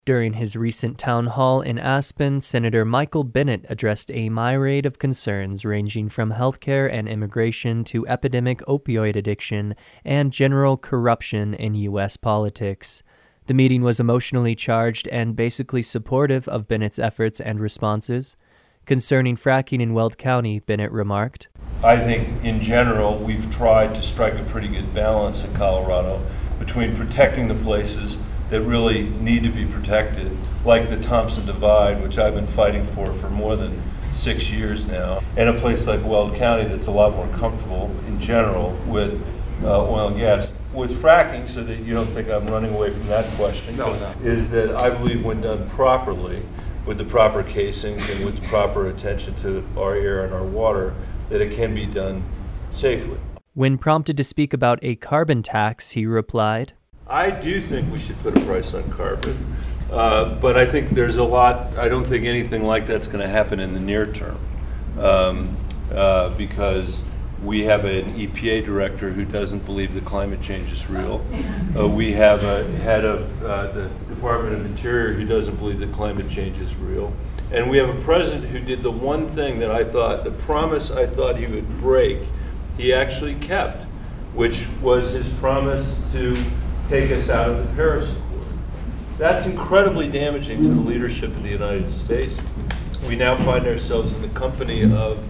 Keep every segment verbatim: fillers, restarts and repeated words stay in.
During his recent town hall in Aspen, Senator Michael Bennet addressed a myriad of concerns ranging from healthcare and immigration to epidemic opioid addiction and general corruption in U S politics. The meeting was emotionally charged and basically supportive of Bennett's efforts and responses. Concerning fracking in Weld County, Bennet remarked, I think in general we've tried to strike a pretty good balance in Colorado between protecting the places that really need to be protected, like the Thompson Divide, which I've been fighting for for more than six years now, and a place like Weld County that's a lot more comfortable in general with uh, oil and gas. With fracking, so that you don't think I'm running away from that question, no, no. is that I believe when done properly, with the proper casings and with the proper attention to our air and our water, that it can be done safely. When prompted to speak about a carbon tax, he replied, I do think we should put a price on carbon, uh, but I think there's a lot, I don't think anything like that's going to happen in the near term, um, uh, because we have an E P A director who doesn't believe that climate change is real. Uh, we have a head of uh, the Department of Interior who doesn't believe that climate change is real. And we have a president who did the one thing that I thought, the promise I thought he would break, he actually kept, which was his promise to take us out of the Paris Accord. That's incredibly damaging to the leadership of the United States. We now find ourselves in the company of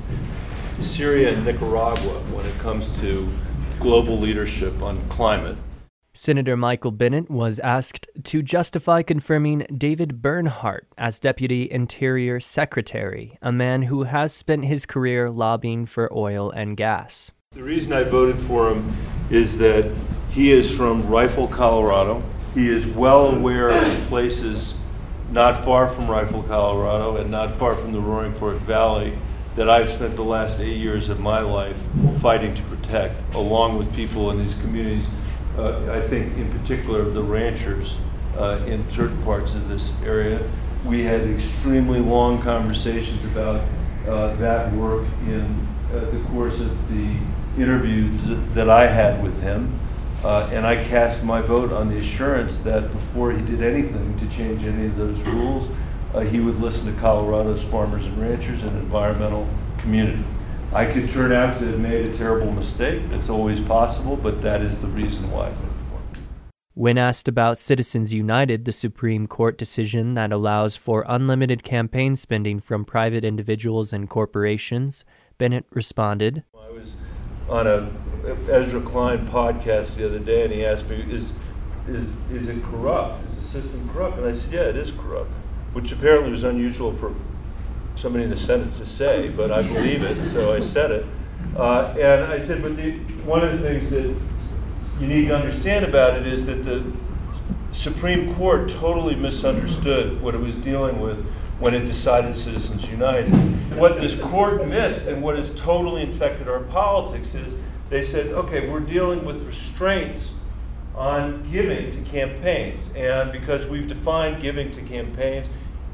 Syria and Nicaragua when it comes to global leadership on climate. Senator Michael Bennet was asked to justify confirming David Bernhardt as Deputy Interior Secretary, a man who has spent his career lobbying for oil and gas. The reason I voted for him is that he is from Rifle, Colorado. He is well aware of places not far from Rifle, Colorado, and not far from the Roaring Fork Valley that I've spent the last eight years of my life fighting to protect, along with people in these communities, uh, I think in particular the ranchers uh, in certain parts of this area. We had extremely long conversations about uh, that work in uh, the course of the interviews that I had with him. Uh, and I cast my vote on the assurance that before he did anything to change any of those rules, uh, he would listen to Colorado's farmers and ranchers and environmental community. I could turn out to have made a terrible mistake. That's always possible, but that is the reason why I voted for him. When asked about Citizens United, the Supreme Court decision that allows for unlimited campaign spending from private individuals and corporations, Bennet responded, I was on a Ezra Klein podcast the other day, and he asked me, is is is it corrupt? Is the system corrupt? And I said, yeah, it is corrupt, which apparently was unusual for somebody in the Senate to say, but I believe it, so I said it. Uh, and I said, but the, one of the things that you need to understand about it is that the Supreme Court totally misunderstood what it was dealing with when it decided Citizens United. What this court missed and what has totally infected our politics is they said, okay, we're dealing with restraints on giving to campaigns. And because we've defined giving to campaigns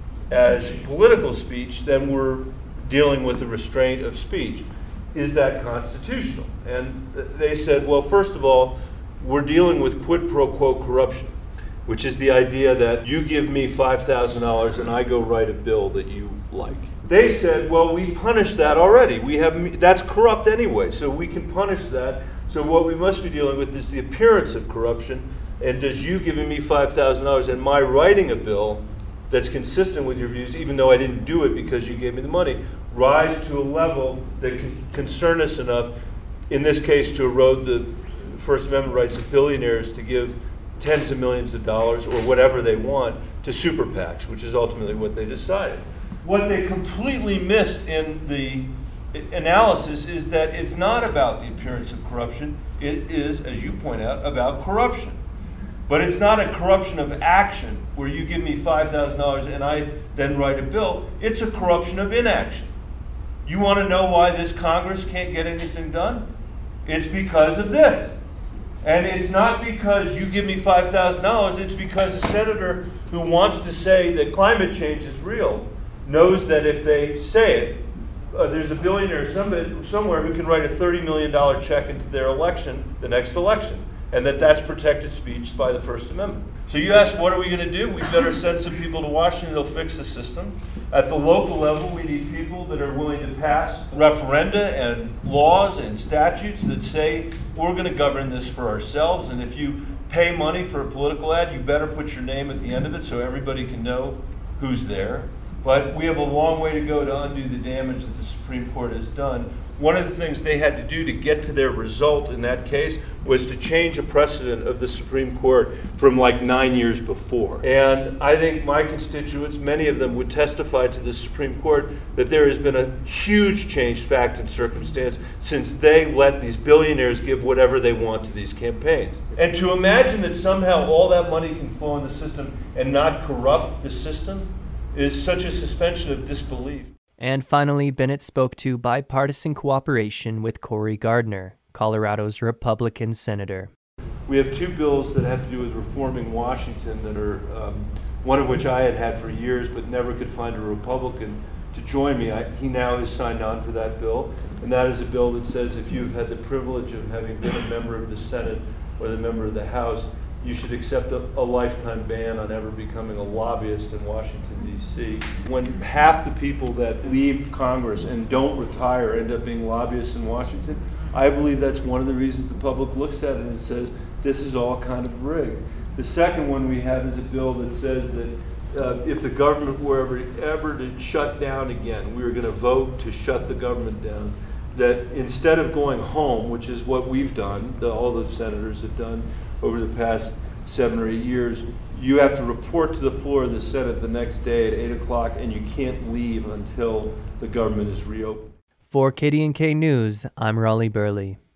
as political speech, then we're dealing with a restraint of speech. Is that constitutional? And they said, well, first of all, we're dealing with quid pro quo corruption, which is the idea that you give me five thousand dollars and I go write a bill that you like. They said, well, we punish that already. We have that's corrupt anyway, so we can punish that. So what we must be dealing with is the appearance of corruption, and does you giving me five thousand dollars and my writing a bill that's consistent with your views, even though I didn't do it because you gave me the money, rise to a level that can concern us enough, in this case, to erode the First Amendment rights of billionaires to give tens of millions of dollars or whatever they want to super PACs, which is ultimately what they decided. What they completely missed in the analysis is that it's not about the appearance of corruption. It is, as you point out, about corruption. But it's not a corruption of action where you give me five thousand dollars and I then write a bill. It's a corruption of inaction. You want to know why this Congress can't get anything done? It's because of this. And it's not because you give me five thousand dollars, it's because a senator who wants to say that climate change is real knows that if they say it, uh, there's a billionaire somebody, somewhere who can write a thirty million dollars check into their election, the next election. and that that's protected speech by the First Amendment. So you ask, what are we going to do? We better send some people to Washington that'll fix the system. At the local level, we need people that are willing to pass referenda and laws and statutes that say we're going to govern this for ourselves, and if you pay money for a political ad, you better put your name at the end of it so everybody can know who's there. But we have a long way to go to undo the damage that the Supreme Court has done. One of the things they had to do to get to their result in that case was to change a precedent of the Supreme Court from like nine years before. And I think my constituents, many of them, would testify to the Supreme Court that there has been a huge change, fact and circumstance, since they let these billionaires give whatever they want to these campaigns. And to imagine that somehow all that money can flow in the system and not corrupt the system is such a suspension of disbelief. And finally, Bennet spoke to bipartisan cooperation with Cory Gardner, Colorado's Republican senator. We have two bills that have to do with reforming Washington that are, um, one of which I had had for years but never could find a Republican to join me. I, he now has signed on to that bill, and that is a bill that says if you've had the privilege of having been a member of the Senate or the member of the House, you should accept a, a lifetime ban on ever becoming a lobbyist in Washington, D C When half the people that leave Congress and don't retire end up being lobbyists in Washington, I believe that's one of the reasons the public looks at it and says, this is all kind of rigged. The second one we have is a bill that says that uh, if the government were ever, ever to shut down again, we were going to vote to shut the government down, that instead of going home, which is what we've done, the, all the senators have done over the past seven or eight years, you have to report to the floor of the Senate the next day at eight o'clock, and you can't leave until the government is reopened. For K D N K News, I'm Raleigh Burley.